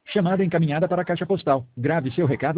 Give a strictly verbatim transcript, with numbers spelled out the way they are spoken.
Chamada encaminhada para a caixa postal. Grave seu recado